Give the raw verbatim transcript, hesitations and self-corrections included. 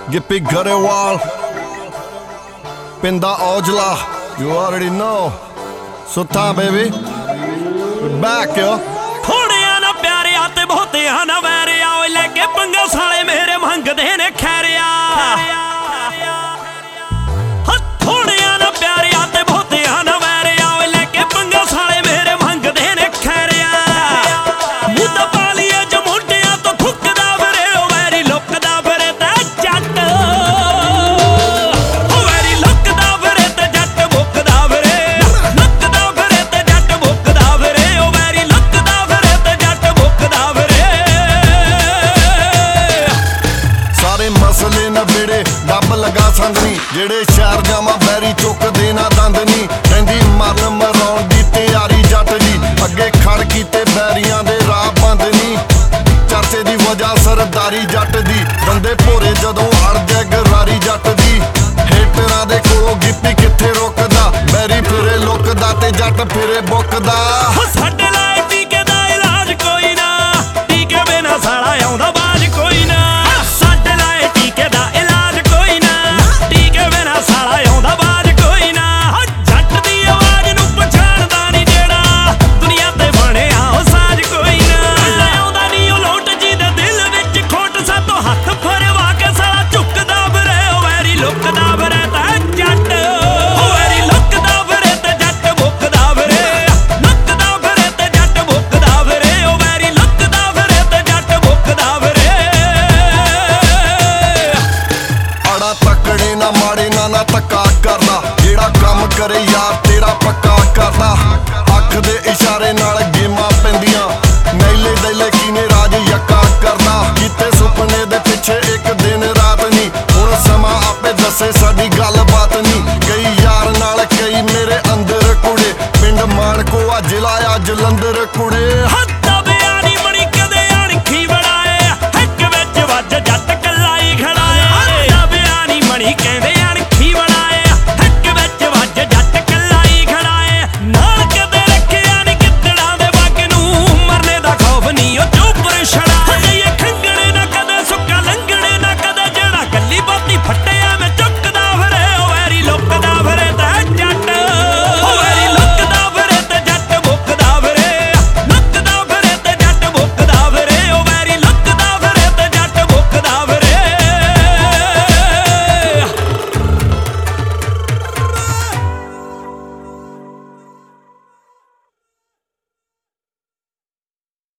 Gippy Garewal, Pinda Ojla, you already know. Sultan baby, we're back yo. ਥੋੜਿਆਂ ਨਾ ਪਿਆਰਿਆ ਤੇ ਬਹੁਤਿਆਂ ਨਾ ਵੈਰਿਆ ਓਏ ਲੈ ਕੇ ਪੰਗਾ ਸਾਲੇ ਮੇਰੇ ਮੰਗਦੇ ਨੇ ਖੈਰਿਆ ਥੋੜਿਆਂ ਨਾ ਪਿਆਰਿਆ ਤੇ ਬਹੁਤਿਆਂ ਨਾ ਵੈਰਿਆ ਓਏ ਲੈ ਕੇ ਪੰਗਾ ਸਾਲੇ ਮੇਰੇ ਮੰਗਦੇ ਨੇ ਖੈਰਿਆ ਮੁੱਦਾ ਪਾਲੀਏ ਜਮੁੰਡਿਆਂ ਤੋਂ ਥੁੱਕਦਾ ਫਿਰੇ ਓ ਵੈਰੀ ਲੁੱਕਦਾ ਫਿਰੇ ਤੇ ਜੱਟ ਓ ਵੈਰੀ ਲੁੱਕਦਾ ਫਿਰੇ ਤੇ ਜੱਟ ਮੁੱਕਦਾ ਫਿਰੇ ਲੁੱਕਦਾ ਫਿਰੇ ਤੇ ਜੱਟ ਮੁੱਕਦਾ ਫਿਰੇ ਓ ਵੈਰੀ ਲੁੱਕਦਾ ਫਿਰੇ ਤੇ ਜੱਟ ਮੁੱਕਦਾ ਫਿਰੇ ਸਾਰੇ ਮਸਲੇ ਨਬੇੜੇ ਡੱਬ ਲਗਾ ਸੰਗ ਨੀ ਜਿਹੜੇ ਸ਼ਹਿਰ ਜਾਵਾਂ ਬੈਰੀ ਚੁੱਕਦੇ ਨਾ ਦੰਦ ਨੀ ਕਹਿੰਦੀ ਮਰਨ ਮਰਾਉਣ ਦੀ ਤਿਆਰੀ ਜੱਟ ਜੀ ਅੱਗੇ ਖੜ ਕੀਤੇ ਬੈਰੀਆਂ ਦੇ ਰਾਹ ਬੰਦ ਨੀ ਚਰਚੇ ਦੀ ਵਜ੍ਹਾ ਸਰਦਾਰੀ ਜੱਟ ਦੀ ਬੰਦੇ ਭੋਰੇ ਜਦੋਂ ਅੜ ਜਾਏ ਗਰਾਰੀ ਜੱਟ ਦੀ ਹੇਟਰਾਂ ਦੇ ਕੋਲੋਂ ਗਿੱਪੀ ਕਿੱਥੇ ਰੁਕਦਾ ਬੈਰੀ ਫਿਰੇ ਲੁਕਦਾ ਤੇ ਜੱਟ ਫਿਰੇ ਬੁੱਕਦਾ ਸਾਡੇ